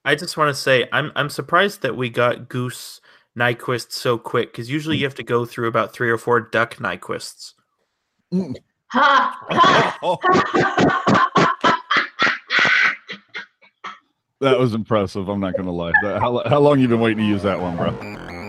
I just want to say I'm surprised that we got Goose Nyquist so quick, because usually you have to go through about 3 or 4 Duck Nyquists. Ha! That was impressive. I'm not going to lie. How long you been waiting to use that one, bro?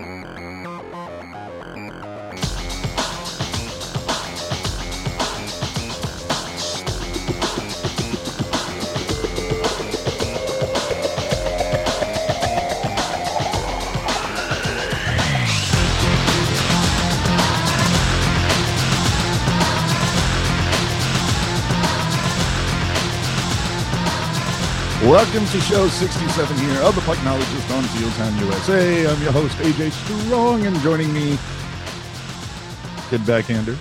Welcome to show 67 here of the Pucknologist on Tealtown, USA. I'm your host, AJ Strong, and joining me, Kid Backhander.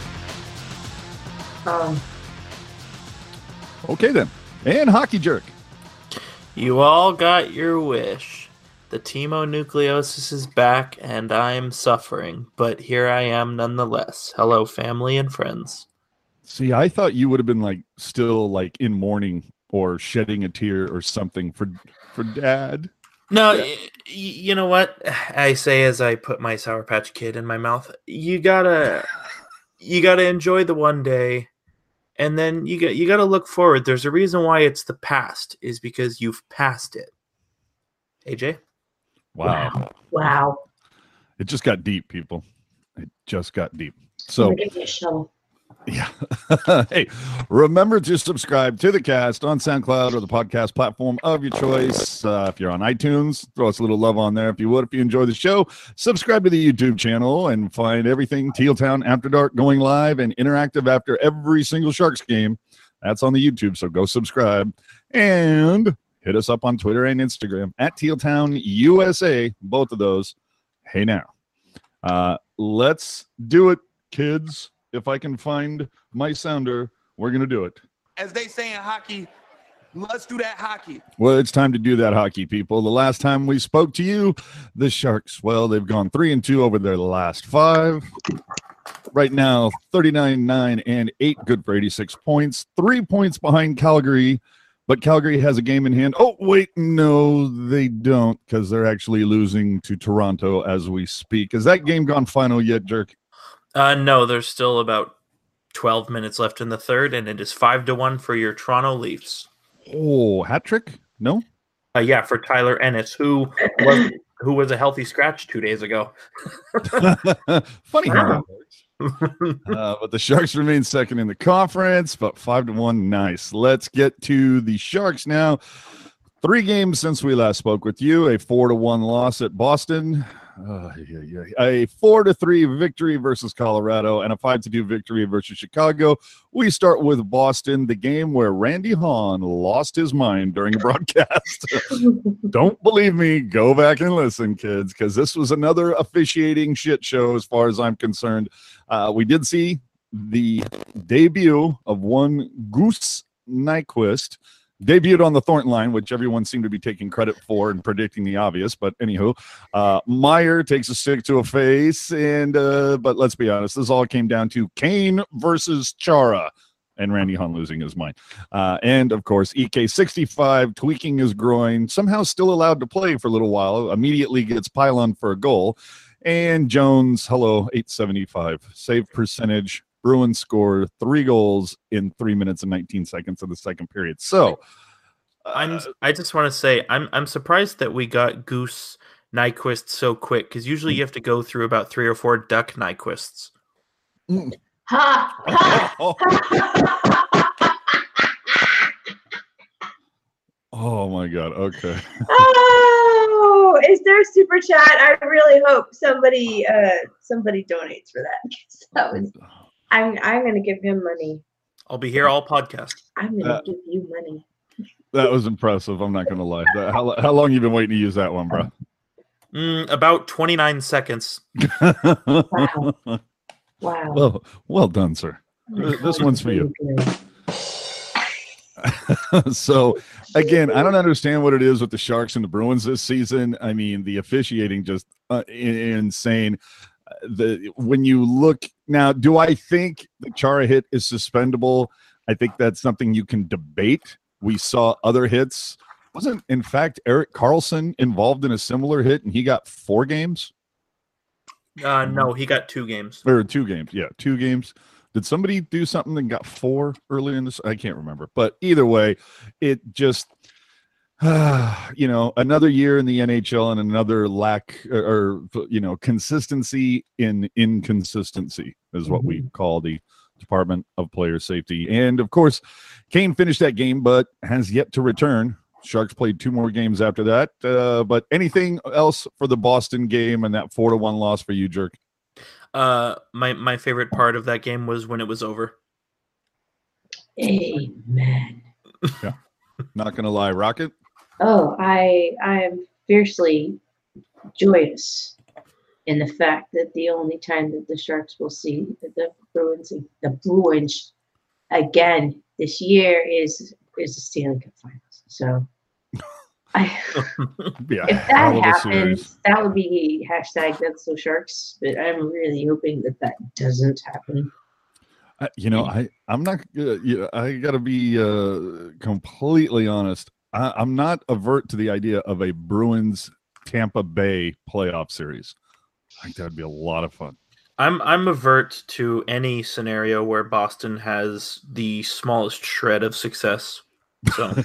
Okay, then. And Hockey Jerk. You all got your wish. The Timonucleosis is back, and I'm suffering, but here I am nonetheless. Hello, family and friends. See, I thought you would have been still in mourning or shedding a tear or something for Dad. No, yeah. You know what I say as I put my Sour Patch Kid in my mouth? You gotta enjoy the one day, and then you gotta look forward. There's a reason why it's the past, is because you've passed it. AJ? Wow. It just got deep, people. It just got deep. So yeah. Hey, remember to subscribe to the cast on SoundCloud or the podcast platform of your choice. If you're on iTunes, throw us a little love on there if you would. If you enjoy the show, subscribe to the YouTube channel and find everything Tealtown After Dark going live and interactive after every single Sharks game. That's on the YouTube, so go subscribe. And hit us up on Twitter and Instagram at Tealtown USA, both of those. Hey now. Let's do it, kids. If I can find my sounder, we're going to do it. As they say in hockey, let's do that hockey. Well, it's time to do that hockey, people. The last time we spoke to you, the Sharks, well, they've gone 3-2 over their last 5. Right now, 39-9-8, good for 86 points. 3 points behind Calgary, but Calgary has a game in hand. Oh, wait, no, they don't, because they're actually losing to Toronto as we speak. Has that game gone final yet, Jerk? No, there's still about 12 minutes left in the third, and it is 5-1 for your Toronto Leafs. Oh, hat trick? No? Yeah, for Tyler Ennis, who was a healthy scratch 2 days ago. Funny how that works. But the Sharks remain second in the conference, but 5-1, nice. Let's get to the Sharks now. 3 games since we last spoke with you. A 4-1 loss at Boston. A 4-3 victory versus Colorado and a 5-2 victory versus Chicago. We start with Boston, the game where Randy Hahn lost his mind during a broadcast. Don't believe me? Go back and listen, kids, because this was another officiating shit show as far as I'm concerned. We did see the debut of one Goose Nyquist. Debuted on the Thornton line, which everyone seemed to be taking credit for and predicting the obvious. But anywho, Meyer takes a stick to a face, and but let's be honest, this all came down to Kane versus Chara, and Randy Hahn losing his mind. And of course, EK65 tweaking his groin, somehow still allowed to play for a little while. Immediately gets pylon for a goal, and Jones, 875 save percentage. Bruins score 3 goals in 3 minutes and 19 seconds of the second period. So, I just want to say I'm surprised that we got Goose Nyquist so quick, because usually you have to go through about 3 or 4 Duck Nyquists. Oh my God! Okay. Oh, is there a super chat? I really hope somebody donates for that. That was. I'm going to give him money. I'll be here all podcast. I'm going to give you money. That was impressive. I'm not going to lie. How long you been waiting to use that one, bro? About 29 seconds. Wow. Well done, sir. This one's for you. So, again, I don't understand what it is with the Sharks and the Bruins this season. I mean, the officiating just insane. When you look now, do I think the Chara hit is suspendable? I think that's something you can debate. We saw other hits Wasn't, in fact, Erik Karlsson involved in a similar hit, and he got 4 games? No, he got 2 games. Or 2 games. Yeah, 2 games. Did somebody do something and got 4 earlier in this? I can't remember. But either way, it just, another year in the NHL and another lack or consistency in inconsistency is what we call the Department of Player Safety. And of course, Kane finished that game, but has yet to return. Sharks played 2 more games after that. But anything else for the Boston game and that 4-1 loss for you, Jerk? My favorite part of that game was when it was over. Amen. Yeah. Not gonna lie, Rocket. Oh, I am fiercely joyous in the fact that the only time that the Sharks will see the Bruins again this year is the Stanley Cup Finals. So, if that happens, that would be hashtag That's So Sharks. But I'm really hoping that doesn't happen. I'm not. I got to be completely honest. I'm not avert to the idea of a Bruins Tampa Bay playoff series. I think that'd be a lot of fun. I'm avert to any scenario where Boston has the smallest shred of success. So,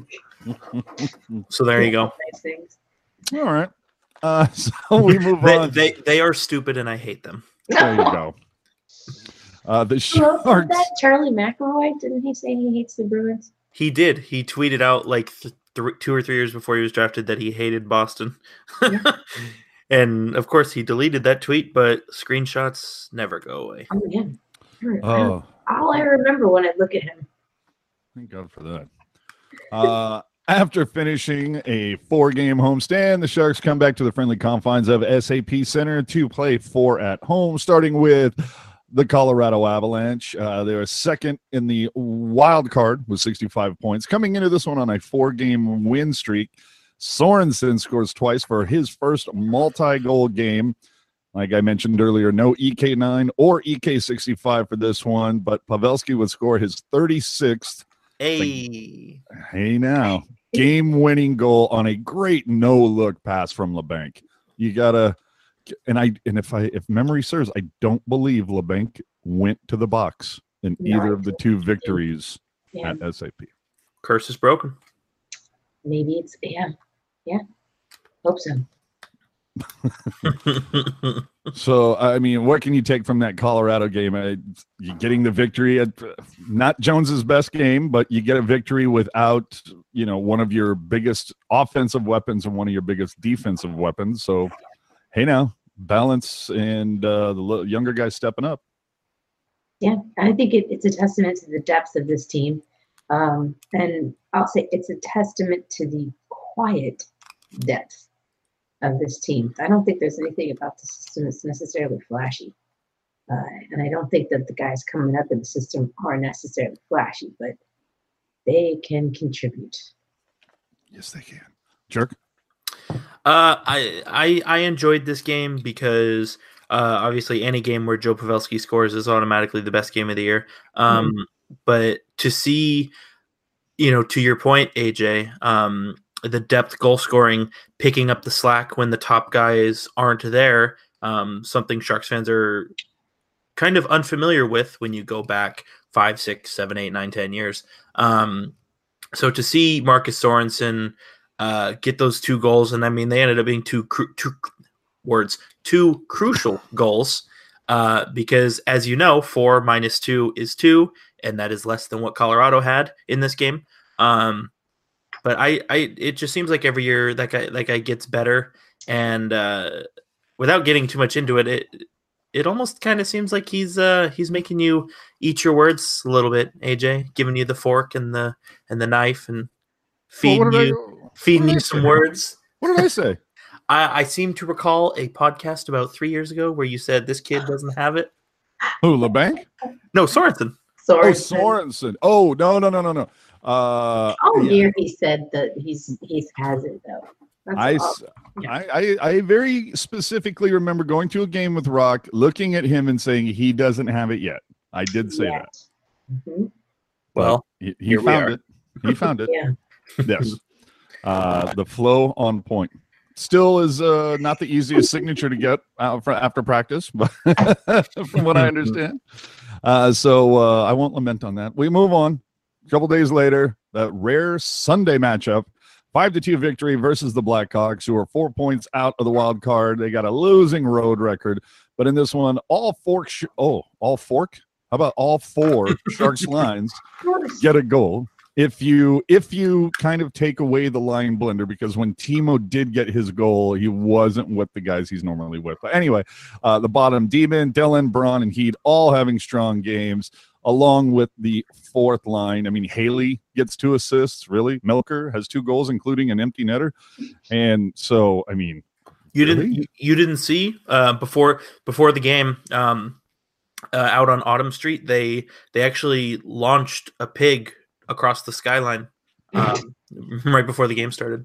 so there you go. Nice things. All right. So we move on. They are stupid, and I hate them. There you go. The Sharks. That Charlie McElroy, didn't he say he hates the Bruins? He did. He tweeted out like 2 or 3 years before he was drafted that he hated Boston. Yeah. And of course, he deleted that tweet, but screenshots never go away. Oh, yeah. Oh. All I remember when I look at him. Thank God for that. After finishing a 4-game homestand, the Sharks come back to the friendly confines of SAP Center to play 4 at home, starting with the Colorado Avalanche. They are second in the wild card with 65 points. Coming into this one on a 4-game win streak, Sorensen scores twice for his first multi-goal game. Like I mentioned earlier, no EK9 or EK65 for this one, but Pavelski would score his 36th. Hey now. Game-winning goal on a great no-look pass from LeBanc. You gotta, if memory serves, I don't believe LeBanc went to the box in either of the 2 victories at SAP. Curse is broken. Maybe it's hope so. So, I mean, what can you take from that Colorado game? You're getting the victory at not Jones's best game, but you get a victory without, one of your biggest offensive weapons and one of your biggest defensive weapons. So, hey, now balance and the younger guys stepping up. Yeah, I think it's a testament to the depth of this team. And I'll say it's a testament to the quiet depth of this team. I don't think there's anything about the system that's necessarily flashy. And I don't think that the guys coming up in the system are necessarily flashy, but they can contribute. Yes, they can. Jerk? I enjoyed this game because obviously any game where Joe Pavelski scores is automatically the best game of the year. But to see, to your point, AJ, the depth goal scoring, picking up the slack when the top guys aren't there, something Sharks fans are kind of unfamiliar with when you go back 5, 6, 7, 8, 9, 10 years. So to see Marcus Sorensen get those 2 goals, and I mean, they ended up being two crucial goals, because as you know, 4 minus 2 is 2, and that is less than what Colorado had in this game. But it just seems like every year that guy gets better, and without getting too much into it, it almost kind of seems like he's making you eat your words a little bit, AJ, giving you the fork and the knife and feeding you some words. What did I say? I seem to recall a podcast about 3 years ago where you said this kid doesn't have it. Who, LeBanc? No, Sorensen. Sorensen. Oh, no. Year he said that he's has it though. I very specifically remember going to a game with Rock, looking at him and saying he doesn't have it yet. I did say that. Mm-hmm. Well, he found it. He found it. Yeah. Yes. The flow on point. Still is not the easiest signature to get after practice, but from what I understand. So I won't lament on that. We move on. A couple days later, that rare Sunday matchup, 5-2 victory versus the Blackhawks, who are 4 points out of the wild card. They got a losing road record, but in this one, all four Sharks lines get a goal. If you kind of take away the line blender, because when Timo did get his goal, he wasn't with the guys he's normally with. But anyway, the bottom, Demon, Dylan, Braun, and Heed all having strong games, along with the fourth line. I mean, Haley gets 2 assists, really. Melker has 2 goals, including an empty netter. And so, I mean, you didn't see before the game out on Autumn Street, they actually launched a pig across the skyline right before the game started.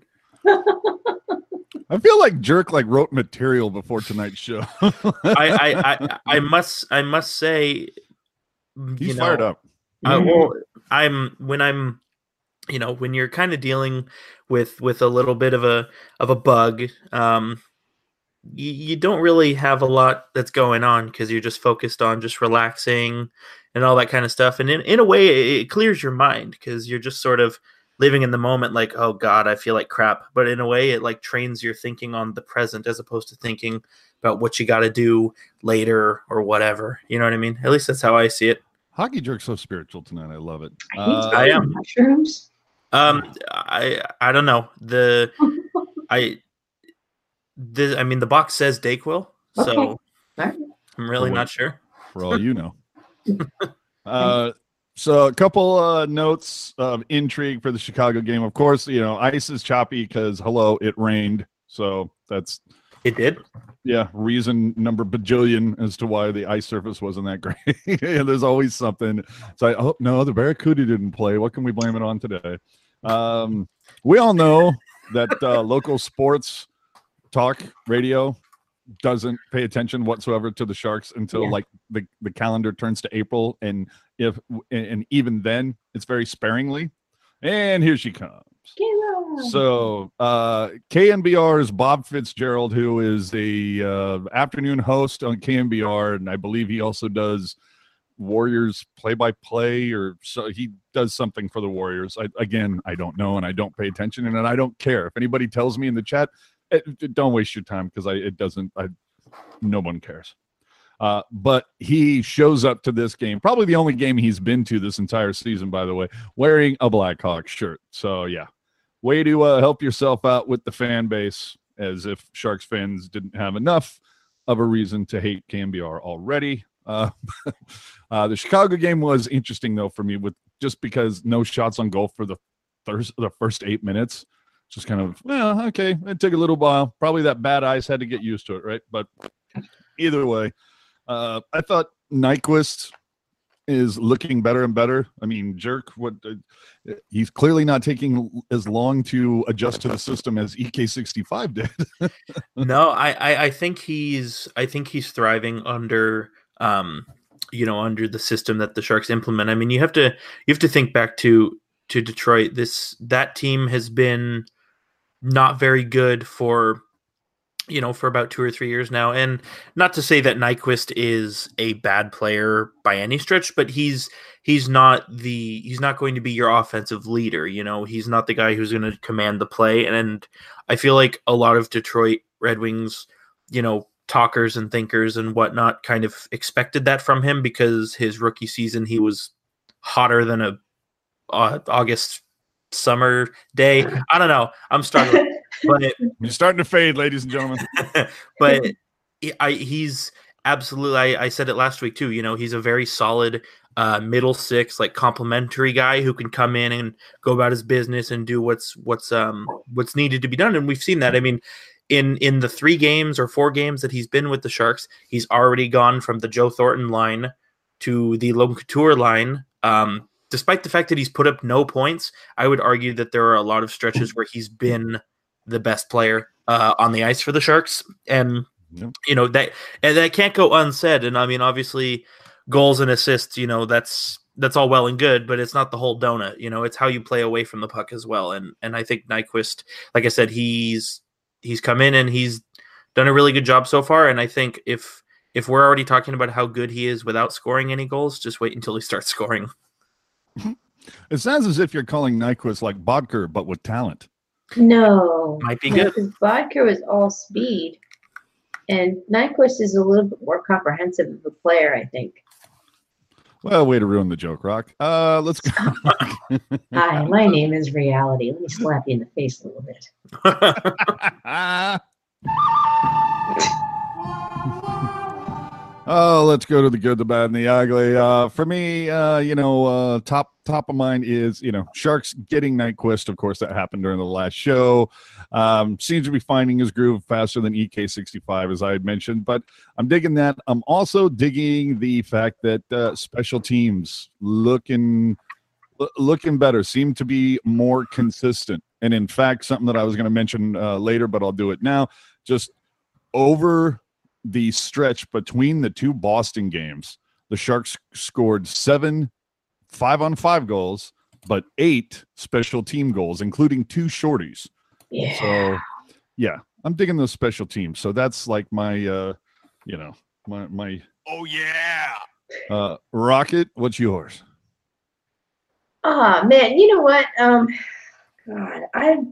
I feel like Jerk wrote material before tonight's show. I must say, he's fired up. When you're kind of dealing with a little bit of a bug, you don't really have a lot that's going on because you're just focused on just relaxing and all that kind of stuff. And in a way, it clears your mind because you're just sort of living in the moment like, oh God, I feel like crap. But in a way, it like trains your thinking on the present as opposed to thinking about what you got to do later or whatever. You know what I mean? At least that's how I see it. Hockey Jerk's so spiritual tonight. I love it. I am. Mushrooms? I don't know. The box says Dayquil, so Right. I'm really not sure. For all you know. So a couple notes of intrigue for the Chicago game. Of course, ice is choppy because it rained. So it did. Yeah, reason number bajillion as to why the ice surface wasn't that great. There's always something. It's like, oh no, the Barracuda didn't play. What can we blame it on today? We all know that local sports talk radio doesn't pay attention whatsoever to the Sharks until the calendar turns to April, and even then it's very sparingly. And here she comes. So KNBR's Bob Fitzgerald, who is the afternoon host on KNBR, and I believe he also does Warriors play-by-play, or so he does something for the Warriors. I don't know, and I don't pay attention, and I don't care. If anybody tells me in the chat, don't waste your time because no one cares. But he shows up to this game, probably the only game he's been to this entire season, by the way, wearing a Blackhawks shirt. So yeah, way to help yourself out with the fan base, as if Sharks fans didn't have enough of a reason to hate KNBR already. The Chicago game was interesting though for me, just because no shots on goal for the first 8 minutes. Just kind of, okay, it took a little while. Probably that bad ice, had to get used to it, right? But either way, I thought Nyquist is looking better and better. I mean, Jerk, he's clearly not taking as long to adjust to the system as EK65 did. No, I think he's thriving under under the system that the Sharks implement. I mean, you have to think back to Detroit. That team has been not very good for about 2 or 3 years now. And not to say that Nyquist is a bad player by any stretch, but he's not going to be your offensive leader. He's not the guy who's going to command the play. And I feel like a lot of Detroit Red Wings, talkers and thinkers and whatnot kind of expected that from him because his rookie season, he was hotter than a August summer day. I don't know. I'm starting. But you're starting to fade, ladies and gentlemen. But he's absolutely. I said it last week too. He's a very solid middle six, like complimentary guy who can come in and go about his business and do what's needed to be done. And we've seen that. I mean, in the 3 games or 4 games that he's been with the Sharks, he's already gone from the Joe Thornton line to the Logan Couture line. Despite the fact that he's put up no points, I would argue that there are a lot of stretches where he's been the best player on the ice for the Sharks. And, that can't go unsaid. And I mean, obviously goals and assists, that's all well and good, but it's not the whole donut. It's how you play away from the puck as well. And I think Nyquist, like I said, he's come in and he's done a really good job so far. And I think if we're already talking about how good he is without scoring any goals, just wait until he starts scoring. It sounds as if you're calling Nyquist like Bodker, but with talent. No. Might be good. Because Vodka was all speed. And Nyquist is a little bit more comprehensive of a player, I think. Well, way to ruin the joke, Rock. Let's go. Hi, my name is Reality. Let me slap you in the face a little bit. Oh, let's go to the good, the bad, and the ugly. For me, top of mind is, Sharks getting Nyquist. Of course, that happened during the last show. Seems to be finding his groove faster than EK65, as I had mentioned. But I'm digging that. I'm also digging the fact that special teams looking better, seem to be more consistent. And in fact, something that I was going to mention later, but I'll do it now. Just over the stretch between the two Boston games, the Sharks scored 7 5-on-5 goals, but 8 special team goals, including 2 shorties. Yeah. So, yeah, I'm digging those special teams. So that's like my, my. Oh, yeah. Rocket, what's yours? Oh, man. You know what? God,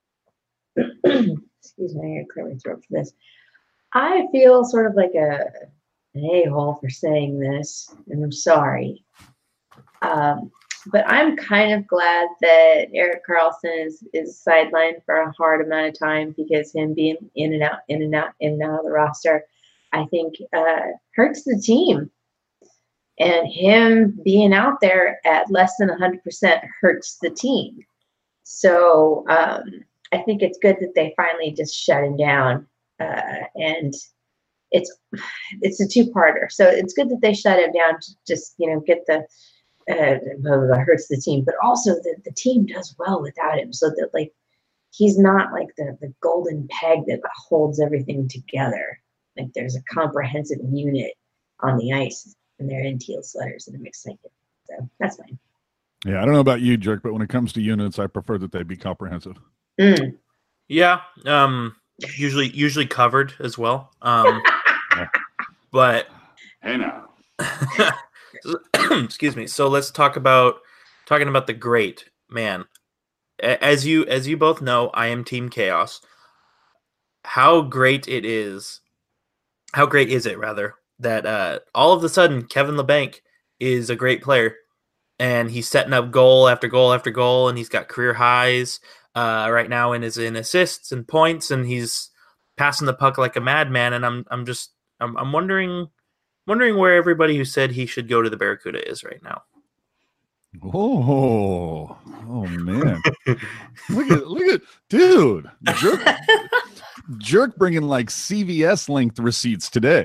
excuse me, I gotta clear my throat for this. I feel sort of like an a-hole for saying this, and I'm sorry. But I'm kind of glad that Erik Karlsson is sidelined for a hard amount of time, because him being in and out of the roster, I think hurts the team. And him being out there at less than 100% hurts the team. So I think it's good that they finally just shut him down. And it's a two-parter. So it's good that they shut him down to just, get the hurts the team, but also that the team does well without him, so that like he's not like the golden peg that holds everything together. Like there's a comprehensive unit on the ice, and they're in teal sweaters, and I'm excited. So that's fine. Yeah, I don't know about you, Jerk, but when it comes to units, I prefer that they be comprehensive. Yeah. Usually covered as well. But Hey now. excuse me. So let's talking about the great man. As you both know, I am Team Chaos. How great is it rather that all of a sudden Kevin Labanc is a great player, and he's setting up goal after goal after goal, and he's got career highs right now in assists and points, and he's passing the puck like a madman. And I'm wondering where everybody who said he should go to the Barracuda is right now. Oh man! look at dude, Jerk bringing like CVS linked receipts today.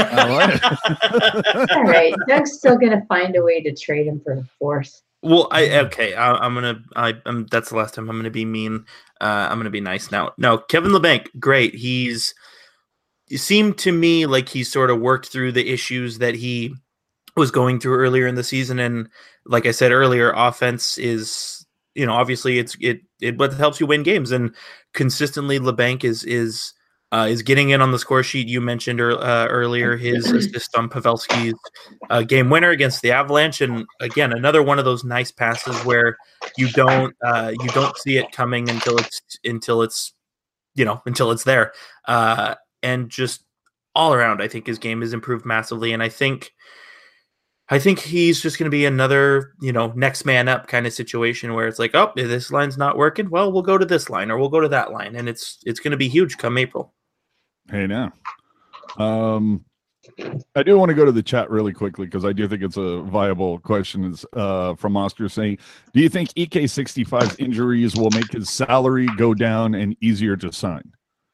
All right, Doug's still gonna find a way to trade him for the fourth. Well, that's the last time I'm gonna be mean. I'm gonna be nice now. No, Kevin Labanc, great. It seemed to me like he sort of worked through the issues that he was going through earlier in the season. And like I said earlier, offense is, obviously it what helps you win games, and consistently Labanc is getting in on the score sheet. You mentioned earlier his assist on Pavelski's game winner against the Avalanche, and again another one of those nice passes where you don't see it coming until it's there. And just all around, I think his game has improved massively, and I think he's just going to be another, next man up kind of situation where it's like, oh, this line's not working. Well, we'll go to this line or we'll go to that line, and it's going to be huge come April. Hey, now, I do want to go to the chat really quickly because I do think it's a viable question. It's from Oscar saying, do you think EK65's injuries will make his salary go down and easier to sign?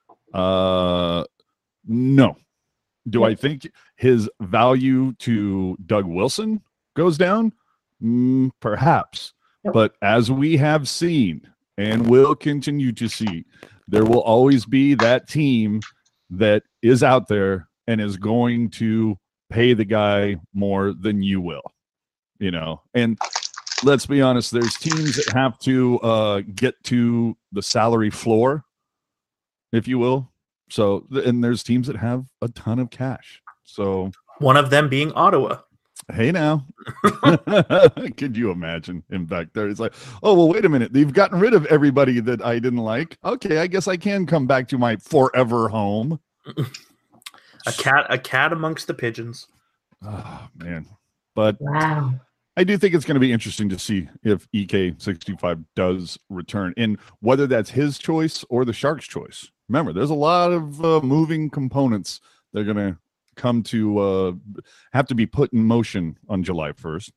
No. Do I think his value to Doug Wilson goes down? Perhaps. Nope. But as we have seen and will continue to see, there will always be that team that is out there and is going to pay the guy more than you will. And let's be honest, there's teams that have to get to the salary floor, if you will. So, and there's teams that have a ton of cash. So one of them being Ottawa. Hey now. Could you imagine him back there? It's like, oh, well, wait a minute. You've gotten rid of everybody that I didn't like. Okay, I guess I can come back to my forever home. A cat amongst the pigeons. Oh, man. But wow. I do think it's going to be interesting to see if EK65 does return, and whether that's his choice or the Sharks' choice. Remember, there's a lot of moving components they're going to come to have to be put in motion on July 1st.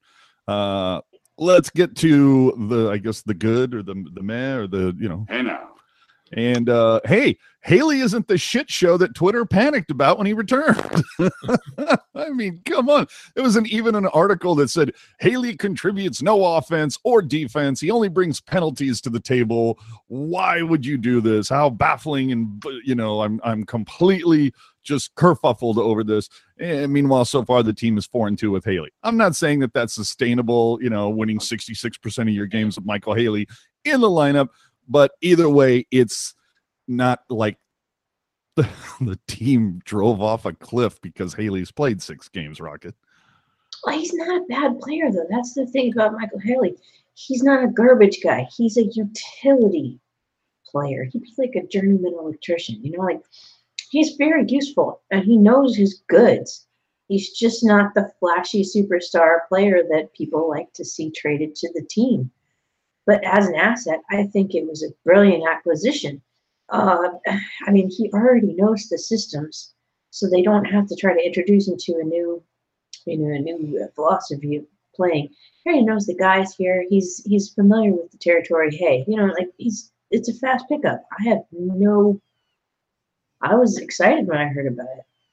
Let's get to the good or the meh or the. Hey now. And hey, Haley isn't the shit show that Twitter panicked about when he returned. I mean, come on. There was even an article that said Haley contributes no offense or defense. He only brings penalties to the table. Why would you do this? How baffling. And, I'm completely just kerfuffled over this. And meanwhile, so far the team is 4-2 with Haley. I'm not saying that that's sustainable, winning 66% of your games with Michael Haley in the lineup. But either way, it's not like the team drove off a cliff because Haley's played 6 games, Rocket. Well, he's not a bad player, though. That's the thing about Michael Haley. He's not a garbage guy. He's a utility player. He's like a journeyman electrician. He's very useful, and he knows his goods. He's just not the flashy superstar player that people like to see traded to the team. But as an asset, I think it was a brilliant acquisition. He already knows the systems, so they don't have to try to introduce him to a new philosophy of playing. He already knows the guys here. He's familiar with the territory. Hey, it's a fast pickup. I was excited when I heard about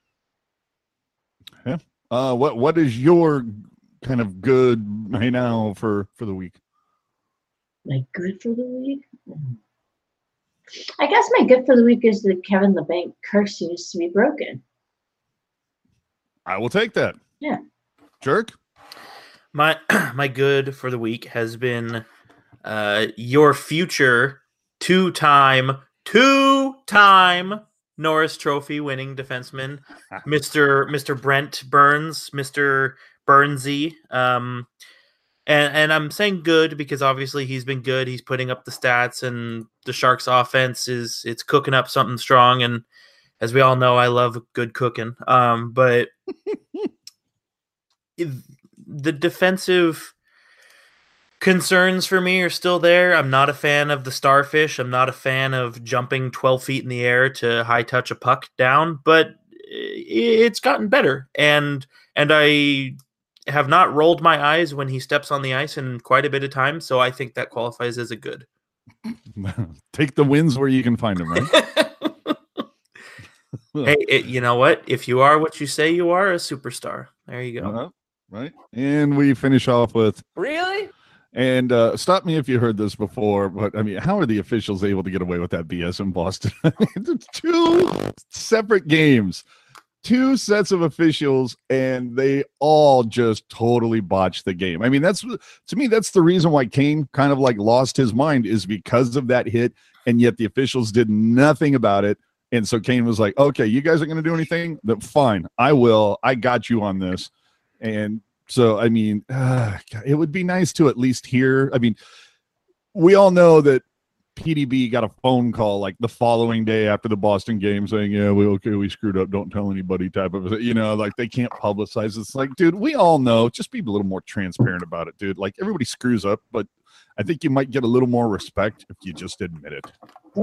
it. Yeah. What is your kind of good right now for the week? My good for the week? I guess my good for the week is that Kevin LeBanc curse seems to be broken. I will take that. Yeah. Jerk? My good for the week has been your future two-time Norris Trophy winning defenseman, Mr. Brent Burns, Mr. Burnsy. And I'm saying good because obviously he's been good. He's putting up the stats, and the Sharks offense it's cooking up something strong. And as we all know, I love good cooking. But the defensive concerns for me are still there. I'm not a fan of the starfish. I'm not a fan of jumping 12 feet in the air to high touch a puck down, but it's gotten better. And I have not rolled my eyes when he steps on the ice in quite a bit of time, so I think that qualifies as a good. Take the wins where you can find them, right? Hey, you know what? If you are what you say you are, a superstar. There you go. Right. And we finish off with Really? And stop me if you heard this before, but I mean, how are the officials able to get away with that BS in Boston? 2 separate games. 2 sets of officials, and they all just totally botched the game. I mean, to me, that's the reason why Kane kind of like lost his mind, is because of that hit, and yet the officials did nothing about it. And so Kane was like, okay, you guys are going to do anything? Fine, I will. I got you on this. And so, I mean, it would be nice to at least hear. I mean, we all know that PDB got a phone call like the following day after the Boston game saying, yeah, we screwed up. Don't tell anybody type of, like they can't publicize. It's like, dude, we all know. Just be a little more transparent about it, dude. Like everybody screws up, but I think you might get a little more respect if you just admit it.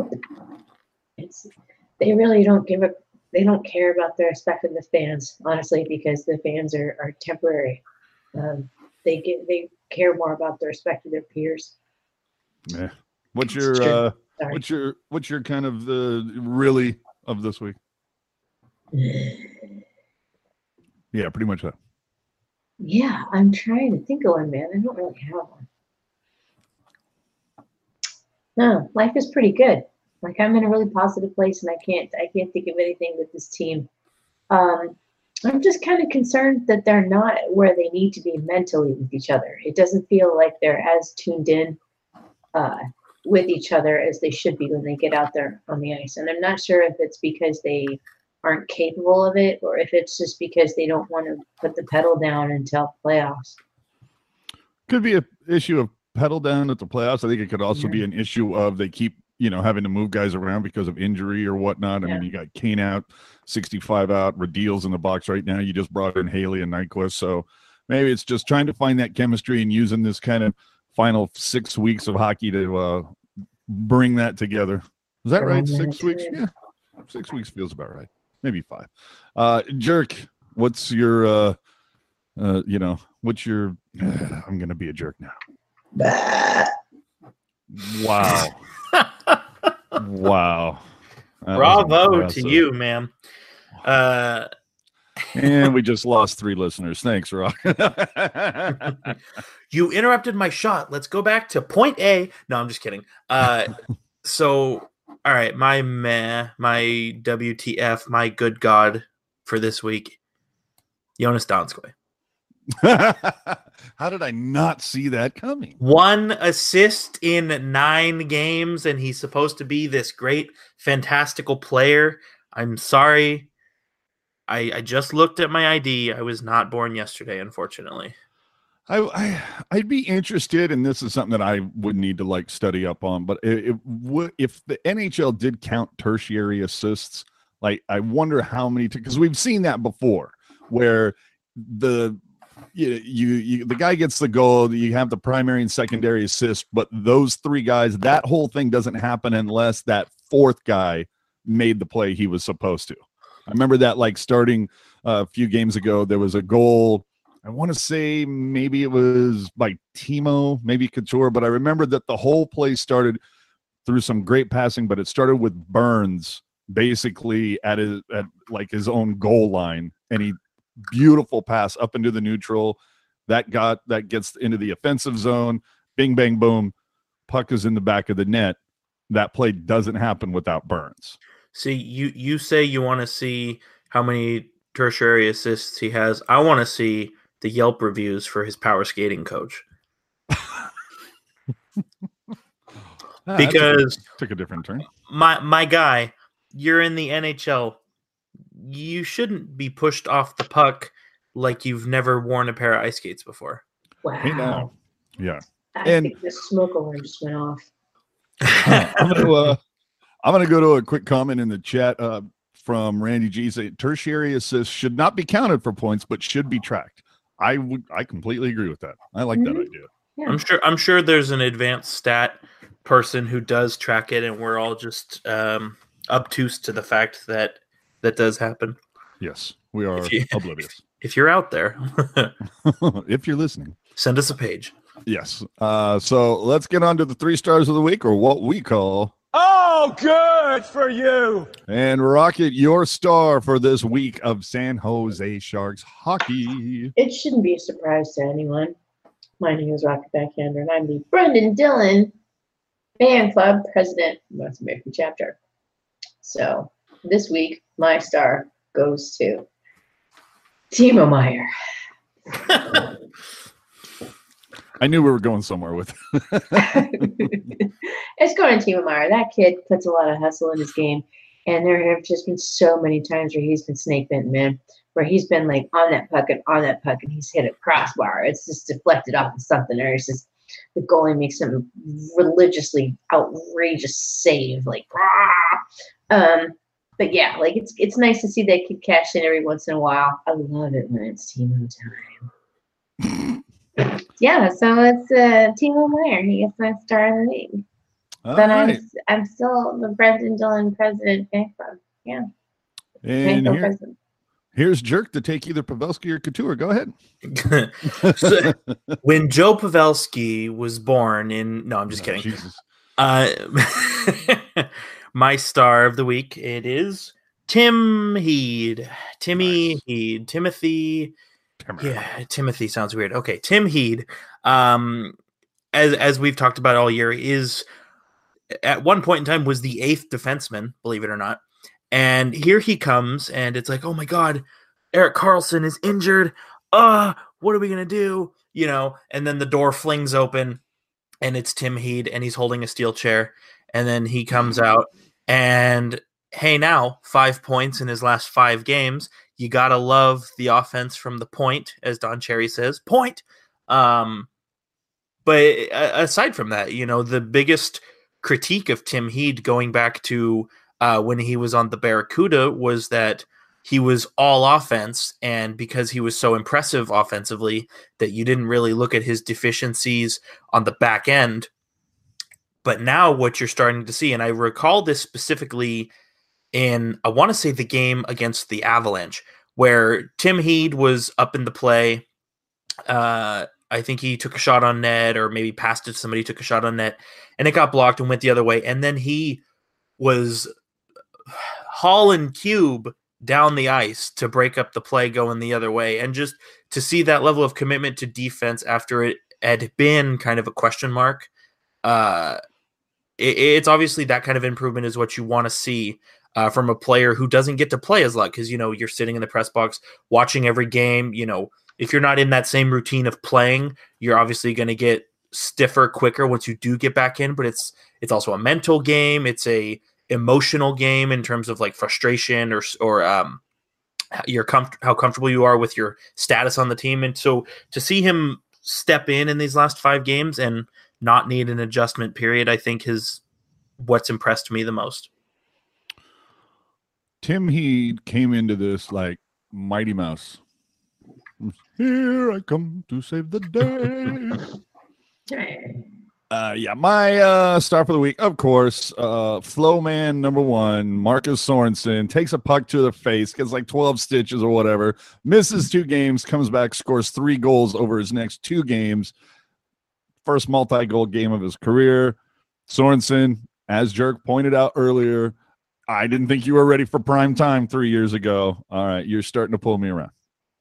They really don't give a. They don't care about the respect of the fans, honestly, because the fans are temporary. They care more about the respect of their peers. Yeah. What's your kind of really of this week? Yeah, pretty much that. Yeah, I'm trying to think of one, man. I don't really have one. No, life is pretty good. Like I'm in a really positive place, and I can't think of anything with this team. I'm just kind of concerned that they're not where they need to be mentally with each other. It doesn't feel like they're as tuned in with each other as they should be when they get out there on the ice. And I'm not sure if it's because they aren't capable of it or if it's just because they don't want to put the pedal down until playoffs. Could be an issue of pedal down at the playoffs. I think it could also be an issue of they keep, having to move guys around because of injury or whatnot. I mean, you got Kane out, 65 out, Radil's in the box right now. You just brought in Haley and Nyquist. So maybe it's just trying to find that chemistry and using this kind of final 6 weeks of hockey to bring that together. Is that right? 6 weeks? Yeah. 6 weeks feels about right. Maybe 5. Jerk, what's your, what's your, I'm going to be a jerk now. Wow. Wow. Bravo to you, man. And we just lost 3 listeners. Thanks, Rock. You interrupted my shot. Let's go back to point A. No, I'm just kidding. So, all right, my WTF, my good God for this week, Jonas Donskoy. How did I not see that coming? 1 assist in 9 games, and he's supposed to be this great, fantastical player. I'm sorry. I just looked at my ID. I was not born yesterday, unfortunately. I'd be interested, and this is something that I would need to study up on, but if the NHL did count tertiary assists, I wonder how many, because we've seen that before where the guy gets the goal, you have the primary and secondary assist, but those 3 guys, that whole thing doesn't happen unless that 4th guy made the play he was supposed to. I remember that starting a few games ago, there was a goal. I want to say maybe it was by Timo, maybe Couture, but I remember that the whole play started through some great passing, but it started with Burns basically at his own goal line, and he beautiful pass up into the neutral that gets into the offensive zone. Bing, bang, boom. Puck is in the back of the net. That play doesn't happen without Burns. See, you say you want to see how many tertiary assists he has. I want to see the Yelp reviews for his power skating coach. Because took a different turn. My guy, you're in the NHL. You shouldn't be pushed off the puck like you've never worn a pair of ice skates before. Wow. Hey now. Yeah. I think the smoke alarm just went off. I'm gonna go to a quick comment in the chat from Randy G. Say tertiary assists should not be counted for points, but should be tracked. I completely agree with that. I like that idea. Yeah. I'm sure there's an advanced stat person who does track it, and we're all just obtuse to the fact that does happen. Yes, we are oblivious. If you're out there, if you're listening, send us a page. Yes. So let's get on to the 3 stars of the week, or what we call. Oh, good for you. And Rocket, your star for this week of San Jose Sharks hockey. It shouldn't be a surprise to anyone. My name is Rocket Backhander, and I'm the Brendan Dillon Fan Club President of North American Chapter. So this week, my star goes to Timo Meier. I knew we were going somewhere with it. It's going to Timo Meier. That kid puts a lot of hustle in his game, and there have just been so many times where he's been snake bitten, man, where he's been on that puck, and he's hit a crossbar. It's just deflected off of something, or it's just the goalie makes some religiously outrageous save, but yeah, it's nice to see that kid cash in every once in a while. I love it when it's Timo time. Yeah, so it's Timo Meier. He gets my star of the week. But right. I'm still the Brendan Dillon President Fan Club. Yeah. And here's Jerk to take either Pavelski or Couture. Go ahead. So, when Joe Pavelski was born no, I'm just kidding. Jesus. My star of the week, it is Tim Heed. Timmy Heed. Timothy. Yeah, Timothy sounds weird. Okay, Tim Heed. As we've talked about all year, is at one point in time was the 8th defenseman, believe it or not. And here he comes, and it's like, oh my God, Erik Karlsson is injured. What are we going to do? And then the door flings open and it's Tim Heed and he's holding a steel chair. And then he comes out and, hey, now 5 points in his last 5 games. You got to love the offense from the point, as Don Cherry says, point. But aside from that, the biggest critique of Tim Heed going back to when he was on the Barracuda was that he was all offense, and because he was so impressive offensively that you didn't really look at his deficiencies on the back end. But now what you're starting to see, and I recall this specifically in, I want to say, the game against the Avalanche, where Tim Heed was up in the play. I think he took a shot on net, or maybe passed it to somebody, took a shot on net, and it got blocked and went the other way. And then he was hauling cube down the ice to break up the play going the other way. And just to see that level of commitment to defense after it had been kind of a question mark, it's obviously that kind of improvement is what you want to see from a player who doesn't get to play as much, because, you're sitting in the press box watching every game. If you're not in that same routine of playing, you're obviously going to get stiffer quicker once you do get back in, but it's also a mental game. It's a emotional game in terms of like frustration or how comfortable you are with your status on the team. And so to see him step in these last 5 games and not need an adjustment period, I think is what's impressed me the most. Tim Heed came into this like Mighty Mouse. Here I come to save the day. My star for the week, of course, flow man number 1, Marcus Sorensen, takes a puck to the face, gets like 12 stitches or whatever, misses 2 games, comes back, scores 3 goals over his next 2 games. First multi-goal game of his career. Sorensen, as Jerk pointed out earlier, I didn't think you were ready for prime time 3 years ago. All right, you're starting to pull me around.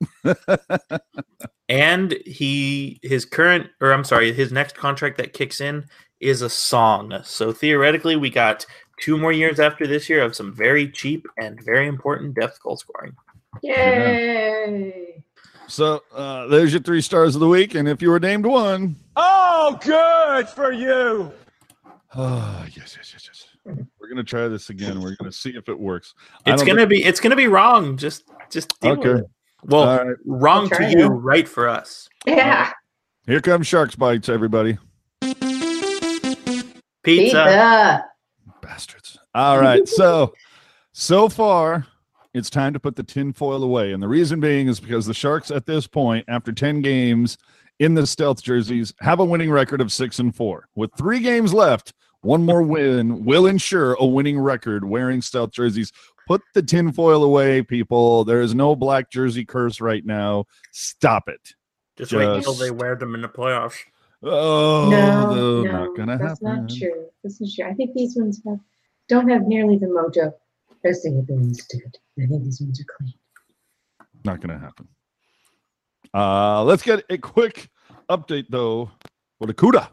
And his next contract that kicks in is a song. So theoretically, we got 2 more years after this year of some very cheap and very important depth goal scoring. Yay! So there's your 3 stars of the week, and if you were named one, Oh, good for you. Yes. We're gonna try this again. We're gonna see if it works. It's gonna be wrong. Just deal with it. Well, right. Wrong to you, right for us. Yeah. Here comes Sharks Bites, everybody. Pizza. Bastards. All right. So far, it's time to put the tinfoil away. And the reason being is because the Sharks at this point, after 10 games in the stealth jerseys, have a winning record of 6-4. With 3 games left, one more win will ensure a winning record wearing stealth jerseys. Put the tinfoil away, people. There is no black jersey curse right now. Stop it. Just wait until they wear them in the playoffs. Oh, no, not gonna that's happen. not true. That's not true. I think these ones don't have nearly the mojo as they have been instead. I think these ones are clean. Not gonna happen. Let's get a quick update though for the CUDA.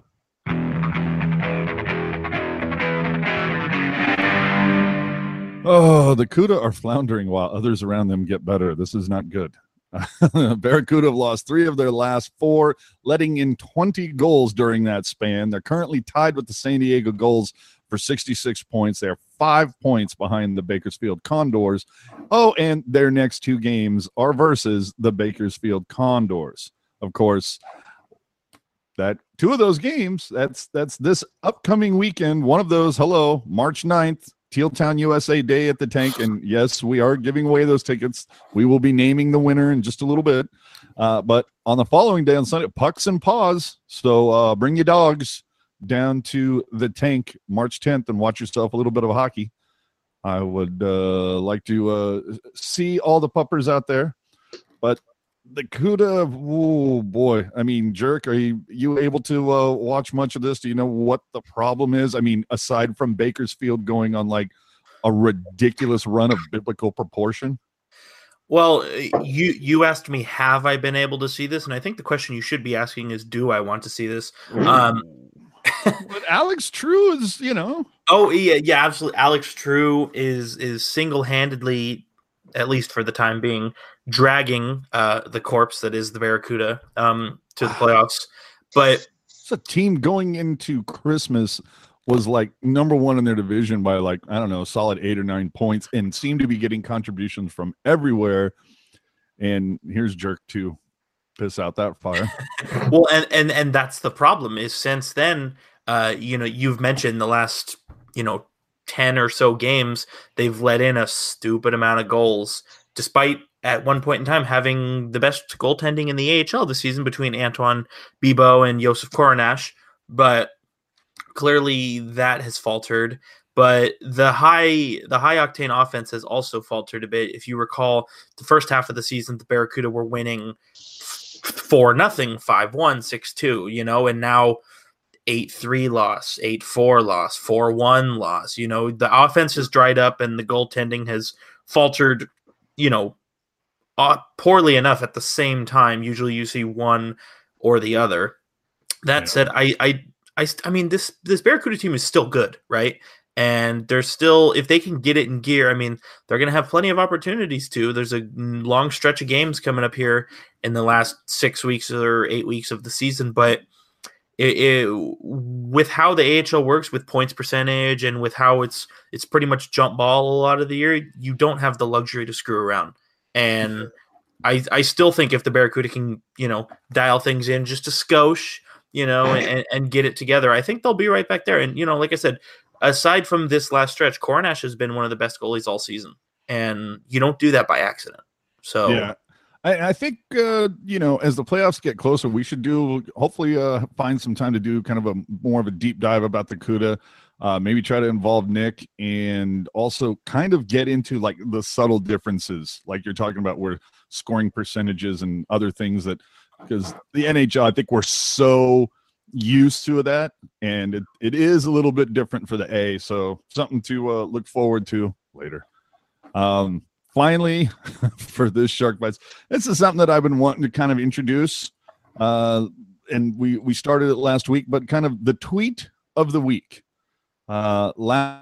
Oh, the CUDA are floundering while others around them get better. This is not good. Barracuda have lost 3 of their last 4, letting in 20 goals during that span. They're currently tied with the San Diego Gulls for 66 points. They're 5 points behind the Bakersfield Condors. Oh, and their next 2 games are versus the Bakersfield Condors. Of course, that 2 of those games, that's this upcoming weekend. One of those, March 9th, Teal Town USA Day at the Tank. And yes, we are giving away those tickets. We will be naming the winner in just a little bit. But on the following day on Sunday, Pucks and Paws. So bring your dogs down to the Tank March 10th and watch yourself a little bit of hockey. I would like to see all the puppers out there. But the CUDA, oh boy. I mean, Jerk, are you able to watch much of this? Do you know what the problem is? I mean, aside from Bakersfield going on like a ridiculous run of biblical proportion? Well, you asked me, have I been able to see this? And I think the question you should be asking is, do I want to see this? But Alex True is, Oh, yeah, absolutely. Alex True is single-handedly at least for the time being, dragging the corpse that is the Barracuda to the playoffs. But it's a team going into Christmas was like number one in their division by like, I don't know, a solid 8 or 9 points, and seemed to be getting contributions from everywhere. And here's Jerk to piss out that fire. Well, and that's the problem is since then, you've mentioned the last, 10 or so games, they've let in a stupid amount of goals, despite at one point in time having the best goaltending in the AHL this season between Antoine Bibeau and Josef Koronash. But clearly that has faltered. But the high octane offense has also faltered a bit. If you recall, the first half of the season, the Barracuda were winning 4-0, 5-1, 6-2, and now 8-3 loss, 8-4 loss, 4-1 loss. The offense has dried up and the goaltending has faltered, poorly enough at the same time. Usually you see one or the other. That said, I mean, this Barracuda team is still good, right? And they're still, if they can get it in gear, I mean, they're going to have plenty of opportunities to. There's a long stretch of games coming up here in the last 6 weeks or 8 weeks of the season. But with how the AHL works with points percentage and with how it's pretty much jump ball a lot of the year, you don't have the luxury to screw around. And I still think if the Barracuda can, dial things in just a skosh, and get it together, I think they'll be right back there. And, like I said, aside from this last stretch, Koronash has been one of the best goalies all season. And you don't do that by accident. So, yeah. I think, as the playoffs get closer, we should hopefully find some time to do kind of more of a deep dive about the CUDA, maybe try to involve Nick and also kind of get into like the subtle differences, like you're talking about where scoring percentages and other things because the NHL, I think we're so used to that, and it is a little bit different for the A, so something to look forward to later. Finally, for this Shark Bites, this is something that I've been wanting to kind of introduce, and we started it last week, but kind of the tweet of the week. It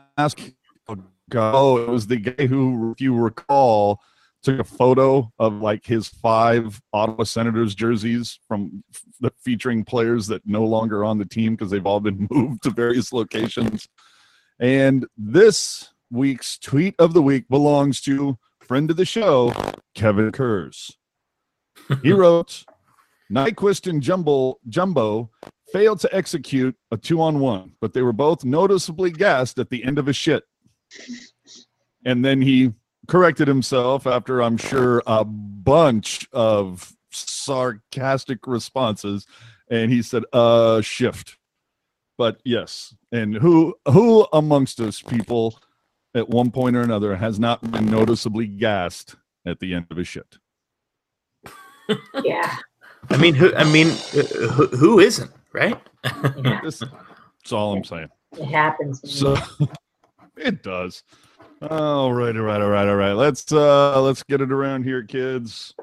was the guy who, if you recall, took a photo of like his 5 Ottawa Senators jerseys featuring players that no longer on the team because they've all been moved to various locations. And this week's tweet of the week belongs to friend of the show, Kevin Kurz. He wrote, Nyquist and Jumbo failed to execute a 2-on-1, but they were both noticeably gassed at the end of a shit. And then he corrected himself after, I'm sure, a bunch of sarcastic responses, and he said, shift. But yes, and who amongst us people at one point or another has not been noticeably gassed at the end of a shit? Yeah. Who isn't, right? Yeah. That's all I'm saying. It happens. So it does. All right. Let's get it around here, kids.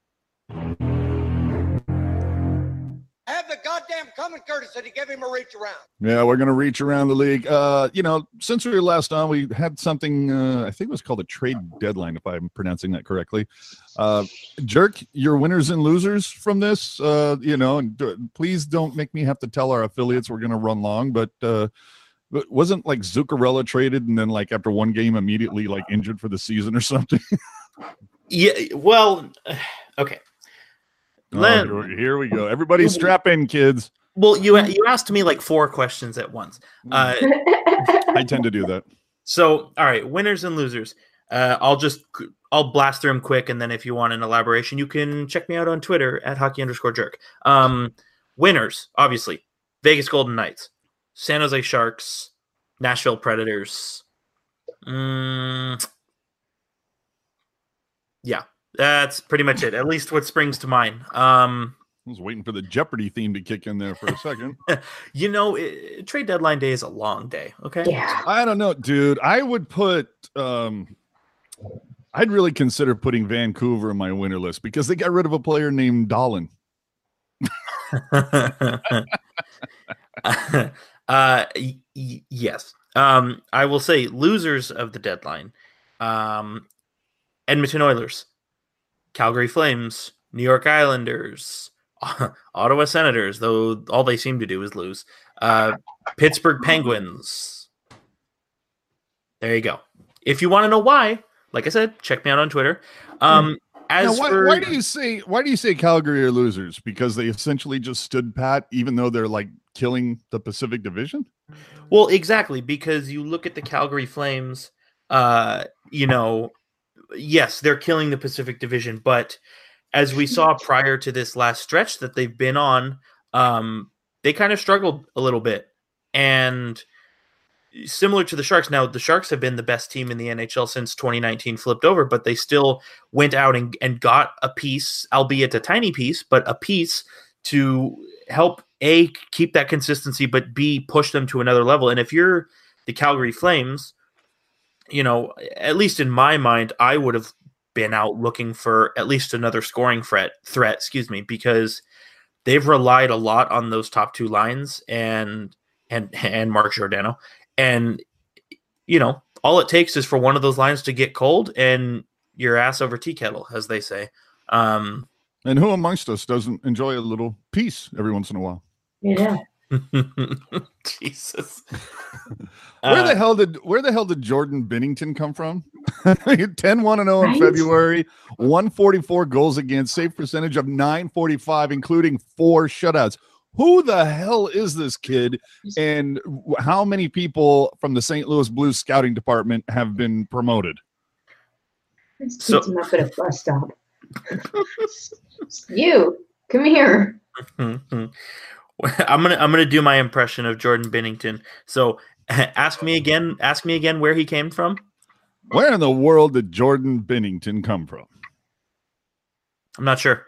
Have the goddamn common courtesy to give him a reach around. Yeah, we're gonna reach around the league. Since we were last on, we had something. I think it was called a trade deadline, if I'm pronouncing that correctly. Jerk, your winners and losers from this. Please don't make me have to tell our affiliates we're gonna run long, but wasn't like Zuccarello traded and then like after one game immediately like injured for the season or something? Yeah. Well, okay. Here we go. Everybody strap in, kids. Well, you asked me like 4 questions at once. I tend to do that. So, all right, winners and losers. I'll blast through them quick, and then if you want an elaboration, you can check me out on Twitter at hockey_jerk. Winners, obviously, Vegas Golden Knights, San Jose Sharks, Nashville Predators. Yeah, that's pretty much it. At least what springs to mind. I was waiting for the Jeopardy theme to kick in there for a second. Trade deadline day is a long day. Okay. Yeah. I don't know, dude. I would put. I'd really consider putting Vancouver in my winner list because they got rid of a player named Dahlin. Yes. I will say losers of the deadline. Edmonton Oilers, Calgary Flames, New York Islanders, Ottawa Senators, though all they seem to do is lose. Pittsburgh Penguins. There you go. If you want to know why, like I said, check me out on Twitter. Now, why do you say Calgary are losers? Because they essentially just stood pat, even though they're like killing the Pacific Division? Well, exactly, because you look at the Calgary Flames, yes, they're killing the Pacific Division, but as we saw prior to this last stretch that they've been on, they kind of struggled a little bit. And similar to the Sharks, now the Sharks have been the best team in the NHL since 2019 flipped over, but they still went out and got a piece, albeit a tiny piece, but a piece to help A, keep that consistency, but B, push them to another level. And if you're the Calgary Flames, at least in my mind, I would have been out looking for at least another scoring threat, because they've relied a lot on those top two lines and Mark Giordano. And, all it takes is for one of those lines to get cold and your ass over tea kettle, as they say. And who amongst us doesn't enjoy a little peace every once in a while? Yeah. Jesus. Where the hell did Jordan Binnington come from? 10-1-0 in February, 144 goals against, save percentage of .945, including 4 shutouts. Who the hell is this kid? And how many people from the St. Louis Blues scouting department have been promoted? This kid's up at a bus stop. You, come here. I'm gonna do my impression of Jordan Binnington. So ask me again where he came from. Where in the world did Jordan Binnington come from? I'm not sure.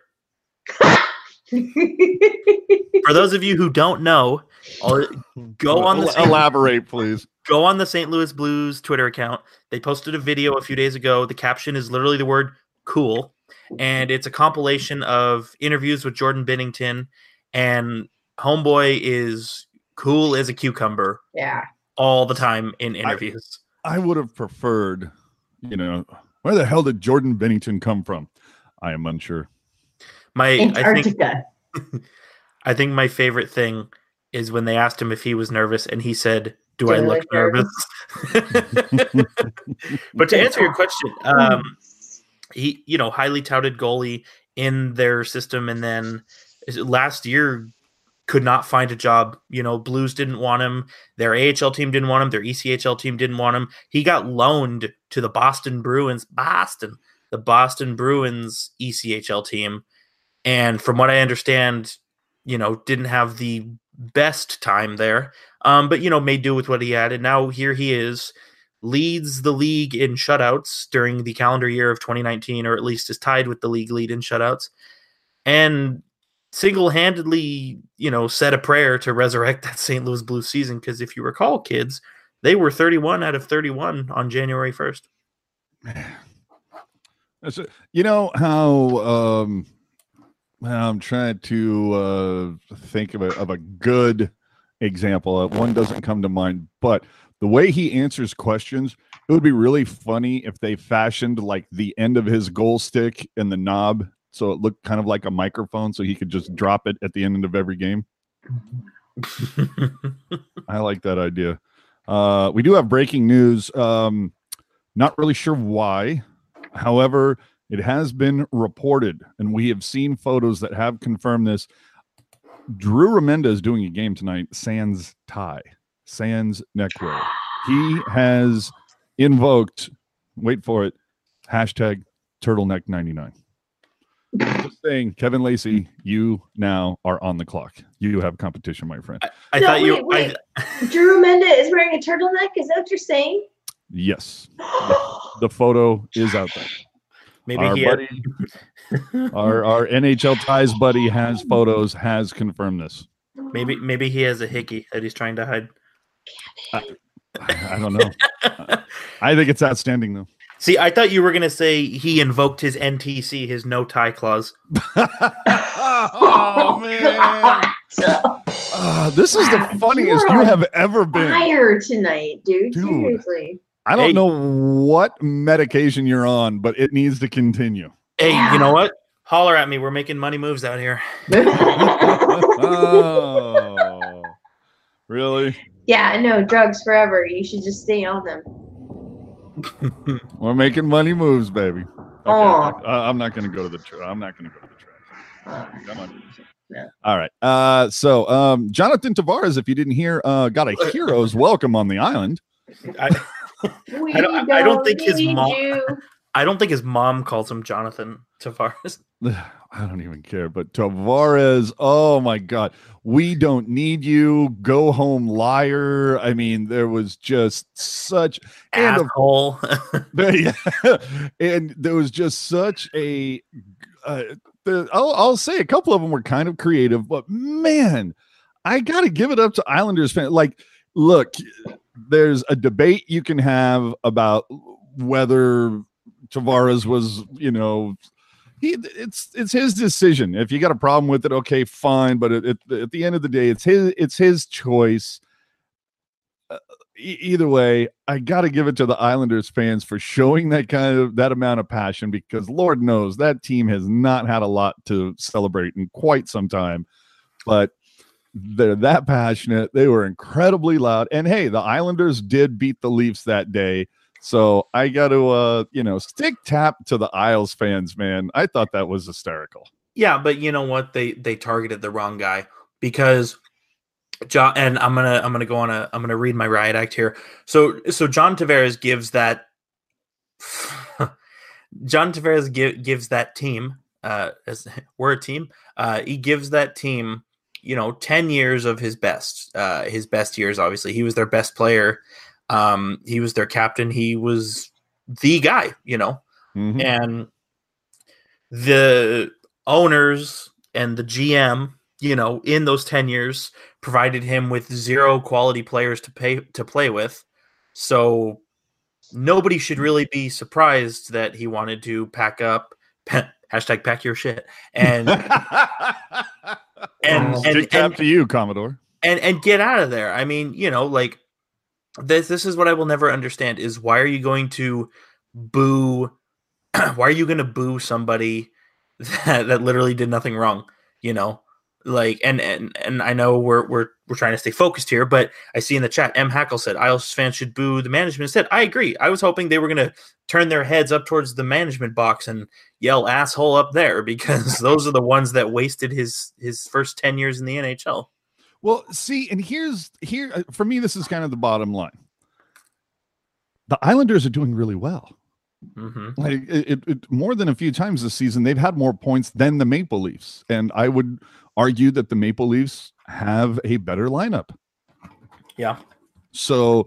For those of you who don't know, elaborate, please. Go on the St. Louis Blues Twitter account. They posted a video a few days ago. The caption is literally the word "cool," and it's a compilation of interviews with Jordan Binnington. And homeboy is cool as a cucumber. Yeah, all the time in interviews. I would have preferred, where the hell did Jordan Binnington come from? I am unsure. Antarctica. I think my favorite thing is when they asked him if he was nervous, and he said, "Do I look nervous?" But to answer your question, he, highly touted goalie in their system, and then last year could not find a job. Blues didn't want him. Their AHL team didn't want him. Their ECHL team didn't want him. He got loaned to the Boston Bruins ECHL team. And from what I understand, didn't have the best time there. But, made do with what he had. And now here he is, leads the league in shutouts during the calendar year of 2019, or at least is tied with the league lead in shutouts. And single-handedly, said a prayer to resurrect that St. Louis Blues season. Because if you recall, kids, they were 31 out of 31 on January 1st. How I'm trying to think of a good example. One doesn't come to mind, but the way he answers questions, it would be really funny if they fashioned like the end of his goal stick and the knob so it looked kind of like a microphone, so he could just drop it at the end of every game. I like that idea. We do have breaking news. Not really sure why. However, it has been reported, and we have seen photos that have confirmed this. Drew Remenda is doing a game tonight, sans tie, sans neckwear. He has invoked, wait for it, #turtleneck99. Just saying, Kevin Lacey, you now are on the clock. You have competition, my friend. Wait. Drew Remenda is wearing a turtleneck? Is that what you're saying? Yes. The photo is out there. Maybe our NHL ties buddy has photos, has confirmed this. Maybe he has a hickey that he's trying to hide. I don't know. I think it's outstanding though. See, I thought you were gonna say he invoked his NTC, his no tie clause. Oh man! This is the funniest you have ever been. Fire tonight, dude. Seriously. I don't Hey. know what medication you're on, but it needs to continue. Hey, Yeah. you know what? Holler at me. We're making money moves out here. Oh, really? Yeah, no, drugs forever. You should just stay on them. We're making money moves, baby. Okay, Aw. I'm not going to go to the I'm not going to go to the trash. Come on. No. All right. So Jonathan Tavares, if you didn't hear, got a hero's welcome on the island. I We I don't think his need mom- you. I don't think his mom calls him Jonathan Tavares. I don't even care, but Tavares, oh my God, we don't need you. Go home, liar. I mean, there was just such Asshole. and there was just such a. I'll say a couple of them were kind of creative, but man, I got to give it up to Islanders fans. Like, look, there's a debate you can have about whether Tavares was, it's his decision. If you got a problem with it, okay, fine. But at the end of the day, it's his choice. Either way, I got to give it to the Islanders fans for showing that amount of passion, because Lord knows that team has not had a lot to celebrate in quite some time. But they're that passionate. They were incredibly loud. And hey, the Islanders did beat the Leafs that day. So I got to, stick tap to the Isles fans, man. I thought that was hysterical. Yeah, but you know what? They targeted the wrong guy, because John, and I'm gonna read my riot act here. So John Tavares gives that gives that team, as we're a team, he gives that team, 10 years of his best years. Obviously, he was their best player. He was their captain. He was the guy, Mhm. and the owners and the GM, in those 10 years provided him with 0 quality players to play with. So nobody should really be surprised that he wanted to pack up, hashtag pack your shit, and Stick tap to you, Commodore, and get out of there. I mean, like this is what I will never understand is why are you going to boo why are you going to boo somebody that literally did nothing wrong, like, and I know we're trying to stay focused here, but I see in the chat, M. Hackle said Isles fans should boo the management instead. I agree. I was hoping they were going to turn their heads up towards the management box and yell asshole up there, because those are the ones that wasted his first 10 years in the NHL. Well, see, and here for me, this is kind of the bottom line. The Islanders are doing really well. Mm-hmm. Like it more than a few times this season, they've had more points than the Maple Leafs, and I would argue that the Maple Leafs have a better lineup. Yeah. So,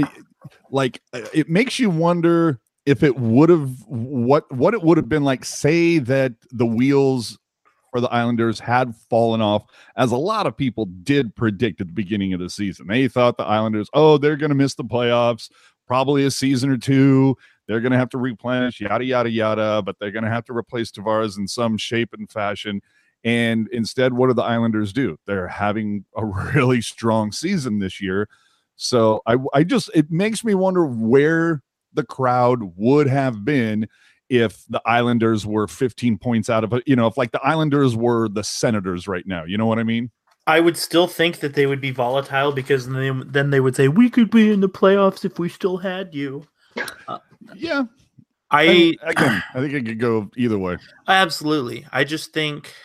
it makes you wonder if it would have what it would have been like. Say that the wheels for the Islanders had fallen off, as a lot of people did predict at the beginning of the season. They thought the Islanders, they're going to miss the playoffs, probably a season or two. They're going to have to replenish, yada, yada, yada, but they're going to have to replace Tavares in some shape and fashion. And instead, what do the Islanders do? They're having a really strong season this year. So it makes me wonder where the crowd would have been if the Islanders were 15 points out of it. If like the Islanders were the Senators right now, you know what I mean? I would still think that they would be volatile, because then they would say, we could be in the playoffs if we still had you. Yeah. I think it could go either way. Absolutely. I just think,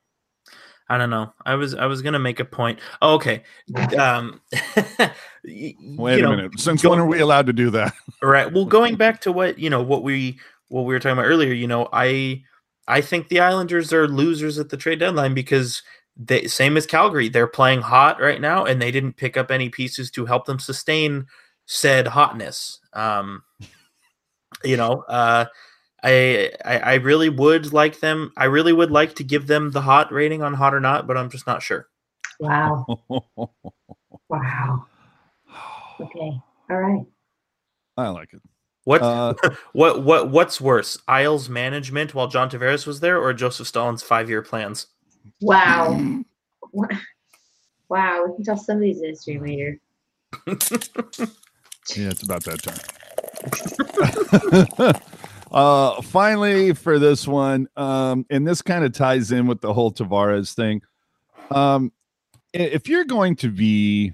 I don't know. I was going to make a point. Oh, okay. Wait a minute. Since when are we allowed to do that? Right. Well, going back to what we were talking about earlier, I think the Islanders are losers at the trade deadline, because they, same as Calgary, they're playing hot right now, and they didn't pick up any pieces to help them sustain said hotness. I really would like them. I really would like to give them the hot rating on Hot or Not, but I'm just not sure. Wow. Wow. Okay. All right. I like it. What's worse, Isles management while John Tavares was there, or Joseph Stalin's 5-year plans? Wow. Wow. We can tell somebody's a history major. Yeah, it's about that time. Finally, for this one, and this kind of ties in with the whole Tavares thing. If you're going to be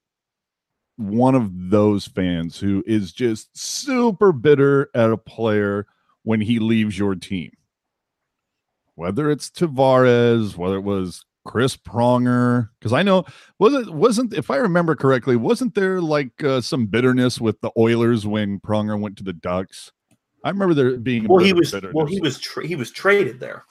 one of those fans who is just super bitter at a player when he leaves your team, whether it's Tavares, whether it was Chris Pronger, because I know wasn't if I remember correctly, wasn't there like some bitterness with the Oilers when Pronger went to the Ducks? I remember there being he was traded there.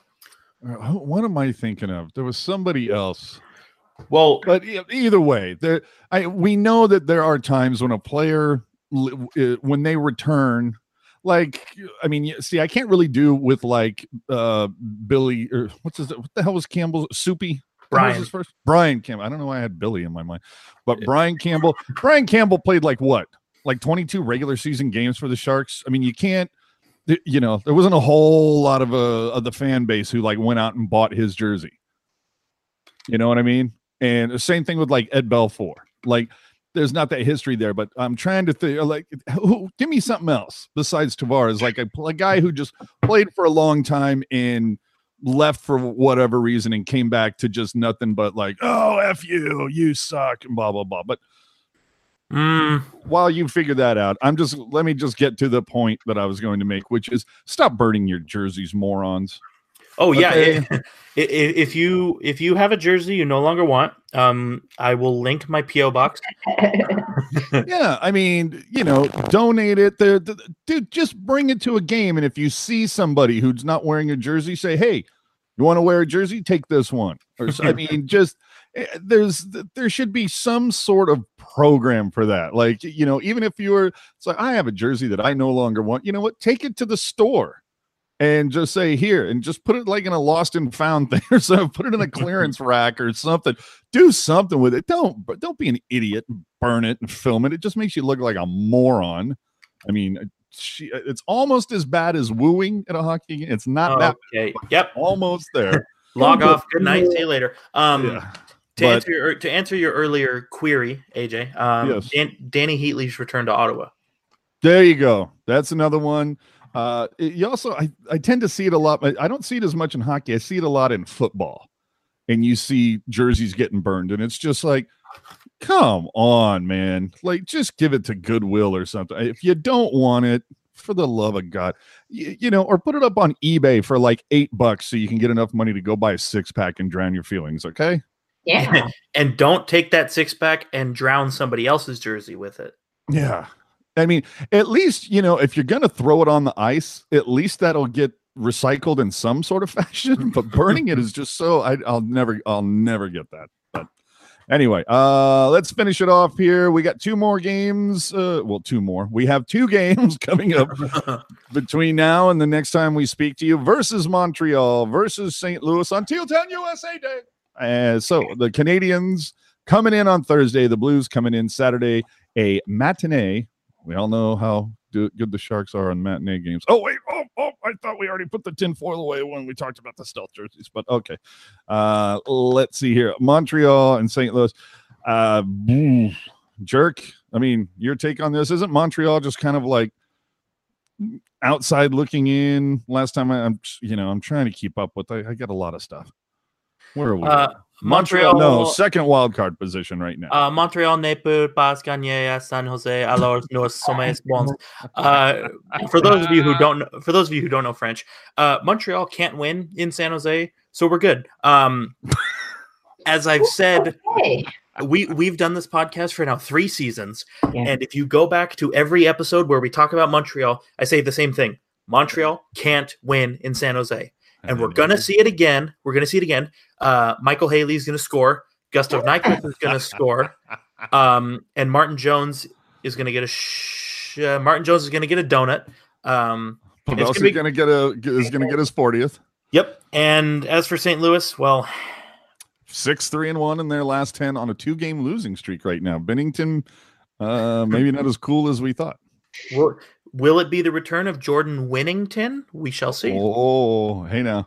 What am I thinking of? There was somebody else. Well, but either way, we know that there are times when a player, when they return, like, I mean, see, I can't really do with like Billy, or what the hell was Campbell? Soupy? Brian. His first? Brian Campbell. I don't know why I had Billy in my mind, but Brian Campbell. Brian Campbell played like 22 regular season games for the Sharks. I mean, you can't, there wasn't a whole lot of the fan base who like went out and bought his jersey. You know what I mean? And the same thing with like Ed Belfour. Like, there's not that history there, but I'm trying to think, like, give me something else besides Tavares, like a guy who just played for a long time and left for whatever reason and came back to just nothing but like, oh, F you suck, and blah, blah, blah. But while you figure that out, let me just get to the point that I was going to make, which is stop burning your jerseys, morons. Oh yeah, if you have a jersey you no longer want, I will link my PO box. Yeah, I mean, donate it. Dude, just bring it to a game, and if you see somebody who's not wearing a jersey, say, "Hey, you want to wear a jersey? Take this one." Or I mean, just there should be some sort of program for that. Like, even if it's like, I have a jersey that I no longer want. You know what? Take it to the store. And just say here, and just put it like in a lost and found thing or something. Put it in a clearance rack or something. Do something with it. Don't be an idiot and burn it and film it. It just makes you look like a moron. I mean, it's almost as bad as wooing at a hockey game. It's not that. Okay. Yep. Almost there. Log off. Good night. See you later. Yeah. To answer your earlier query, AJ. Yes. Danny Heatley's return to Ottawa. There you go. That's another one. You also, I tend to see it a lot. I don't see it as much in hockey. I see it a lot in football, and you see jerseys getting burned, and it's just like, come on, man! Like, just give it to Goodwill or something. If you don't want it, for the love of God, or put it up on eBay for like $8 so you can get enough money to go buy a 6-pack and drown your feelings. Okay? Yeah. And don't take that 6-pack and drown somebody else's jersey with it. Yeah. I mean, at least, if you're going to throw it on the ice, at least that'll get recycled in some sort of fashion. But burning it is just so I'll never get that. But anyway, let's finish it off here. We got 2 more games. 2 more. We have 2 games coming up between now and the next time we speak to you versus Montreal versus St. Louis on Tealtown USA Day. So the Canadians coming in on Thursday, the Blues coming in Saturday, a matinee. We all know how good the Sharks are on matinee games. Oh, wait. Oh, I thought we already put the tinfoil away when we talked about the stealth jerseys, but okay. Let's see here. Montreal and St. Louis. Jerk, I mean, your take on this, isn't Montreal just kind of like outside looking in? Last time I'm trying to keep up with, I got a lot of stuff. Where are we? Montreal. No, second wild card position right now. Montreal ne peut pas gagner à San Jose, alors nous sommes bons. For those of you who don't know French, Montreal can't win in San Jose, so we're good. As I've said, we've done this podcast for now 3 seasons, and if you go back to every episode where we talk about Montreal, I say the same thing. Montreal can't win in San Jose. And we're going to see it again. Michael Haley's going to score. Gustav Nyquist is going to score. And Martin Jones is going to get a donut. Pavelski is going to get his 40th. Yep. And as for St. Louis, well, 6-3-1 in their last 10 on a 2-game losing streak right now. Bennington, maybe not as cool as we thought. Will it be the return of Jordan Winnington? We shall see. Oh, hey now.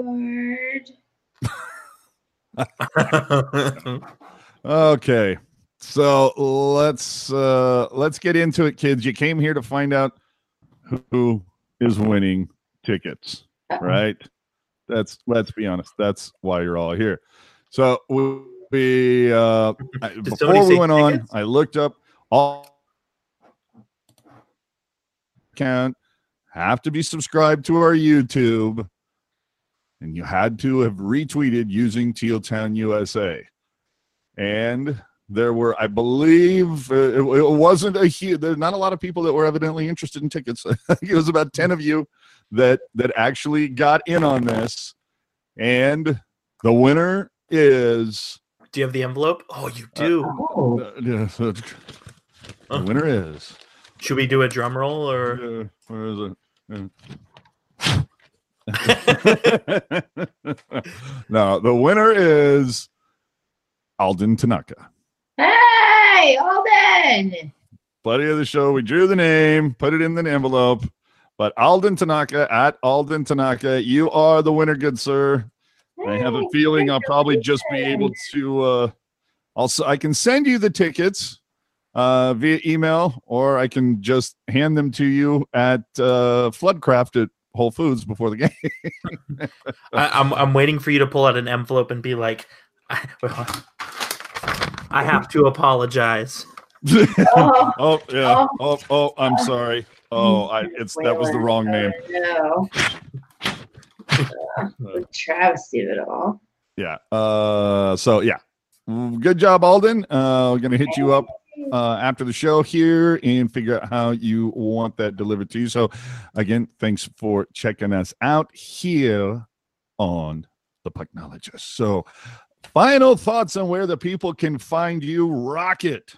Scoreboard. Okay. So let's get into it, kids. You came here to find out who is winning tickets, right? Let's be honest. That's why you're all here. So before we went on, I looked up all account have to be subscribed to our YouTube, and you had to have retweeted using Teal Town USA. And there were, I believe, it wasn't a huge. There's not a lot of people that were evidently interested in tickets. I think it was about 10 of you that actually got in on this, and the winner is. Do you have the envelope? Oh, you do. The winner is. Should we do a drum roll or? Where is it? No, the winner is Alden Tanaka. Hey, Alden! Buddy of the show, we drew the name, put it in the envelope. But Alden Tanaka, at Alden Tanaka, you are the winner, good sir. I have a feeling I'll probably just be able to. I can send you the tickets via email, or I can just hand them to you at Floodcraft at Whole Foods before the game. I'm waiting for you to pull out an envelope and be like, I have to apologize. Oh yeah. Oh, I'm sorry. Oh, that was the wrong name. No. The travesty of it all. Yeah. So yeah. Good job, Alden. We're gonna hit you up after the show here and figure out how you want that delivered to you. So again, thanks for checking us out here on the Pucknologist. So final thoughts on where the people can find you, Rocket.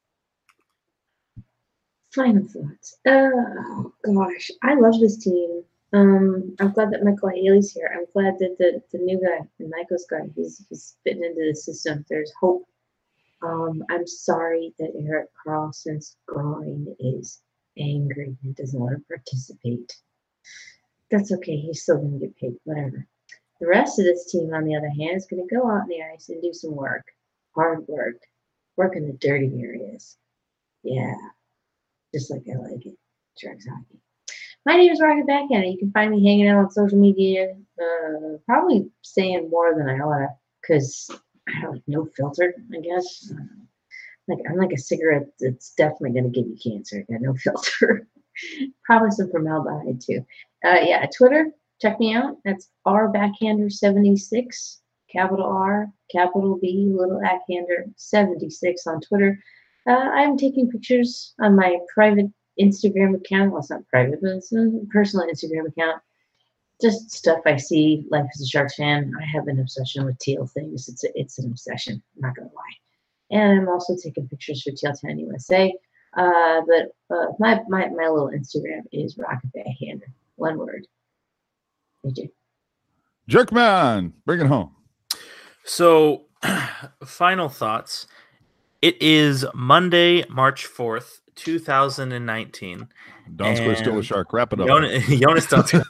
Final thoughts. Oh gosh, I love this team. I'm glad that Michael Haley's here. I'm glad that the new guy, the Nyquist guy, he's fitting into the system. There's hope. I'm sorry that Erik Karlsson's groin is angry and doesn't want to participate. That's okay. He's still going to get paid. Whatever. The rest of this team, on the other hand, is going to go out in the ice and do some work. Hard work. Work in the dirty areas. Yeah. Just like I like it. Sharks hockey. My name is Rocket Backhander. You can find me hanging out on social media, probably saying more than I ought to, because I have like no filter, I guess. I'm like a cigarette that's definitely going to give you cancer. I got no filter. Probably some formaldehyde too. Yeah, Twitter, check me out. That's rbackhander76, capital R, capital B, little backhander 76 on Twitter. I'm taking pictures on my private Instagram account. Well, it's not private, but it's a personal Instagram account. Just stuff I see. Life as a Sharks fan. I have an obsession with teal things. It's an obsession. I'm not gonna lie. And I'm also taking pictures for Teal Town USA. But my little Instagram is Rocket Backhander. One word. AJ. Jerkman, bring it home. So, final thoughts. It is Monday, March 4th, 2019. Donskoy's still a Shark. Wrap it up. Jonas Donskoy.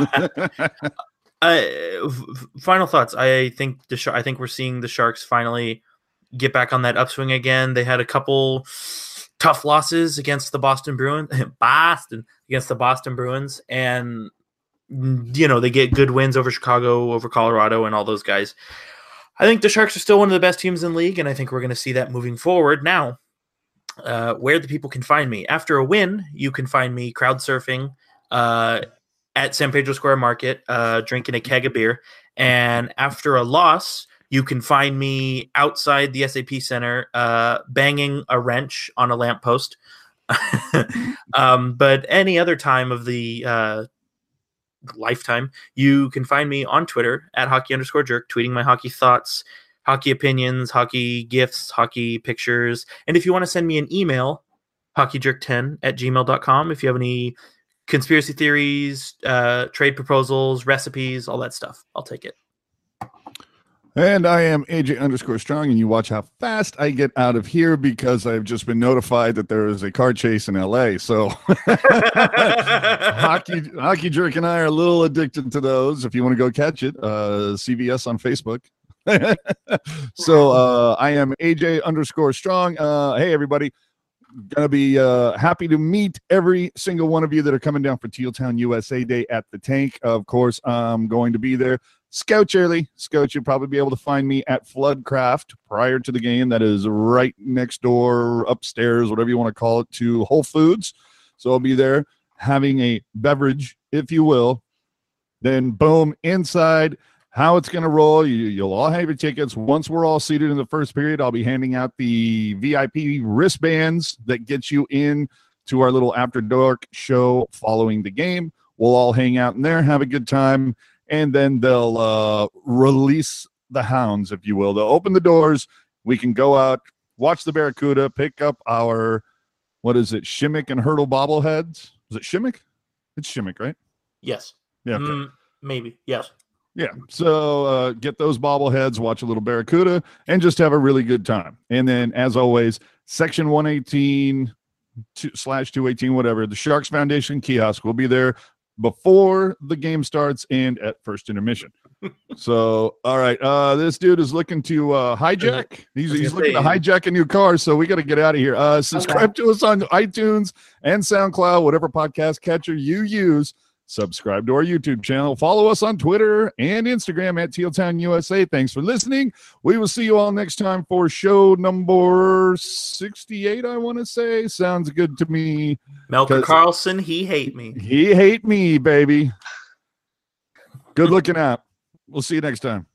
Final thoughts. I think we're seeing the Sharks finally get back on that upswing again. They had a couple tough losses against the Boston Bruins, and they get good wins over Chicago, over Colorado, and all those guys. I think the Sharks are still one of the best teams in the league, and I think we're going to see that moving forward. Now, where the people can find me. After a win, you can find me crowd surfing at San Pedro Square Market, drinking a keg of beer. And after a loss, you can find me outside the SAP Center banging a wrench on a lamppost. But any other time of the lifetime, you can find me on Twitter at hockey_jerk, tweeting my hockey thoughts, hockey opinions, hockey gifts, hockey pictures. And if you want to send me an email, hockeyjerk10@gmail.com, if you have any conspiracy theories, trade proposals, recipes, all that stuff, I'll take it. And I am AJ_Strong, and you watch how fast I get out of here because I've just been notified that there is a car chase in LA. So Hockey Jerk and I are a little addicted to those. If you want to go catch it, CVS on Facebook. So I am AJ_strong. Hey, everybody. Gonna be happy to meet every single one of you that are coming down for Teal Town USA Day at the Tank. Of course, I'm going to be there. Scout early. Scout, you'll probably be able to find me at Floodcraft prior to the game. That is right next door, upstairs, whatever you want to call it, to Whole Foods. So I'll be there having a beverage, if you will. Then, boom, inside. How it's going to roll, you'll all have your tickets. Once we're all seated in the first period, I'll be handing out the VIP wristbands that get you in to our little after dark show following the game. We'll all hang out in there, have a good time, and then they'll release the hounds, if you will. They'll open the doors. We can go out, watch the Barracuda, pick up our, Shimmick and Hurdle bobbleheads. Is it Shimmick? It's Shimmick, right? Yes. Yeah. Okay. Maybe. Yes. Yeah, so get those bobbleheads, watch a little Barracuda, and just have a really good time. And then, as always, Section 118/218, whatever, the Sharks Foundation kiosk will be there before the game starts and at first intermission. So, all right, this dude is looking to hijack. He's looking to hijack a new car, so we got to get out of here. Subscribe to us on iTunes and SoundCloud, whatever podcast catcher you use. Subscribe to our YouTube channel. Follow us on Twitter and Instagram at Teal Town USA. Thanks for listening. We will see you all next time for show number 68, I want to say. Sounds good to me. Melker Carlson, he hate me. He hate me, baby. Good looking out. We'll see you next time.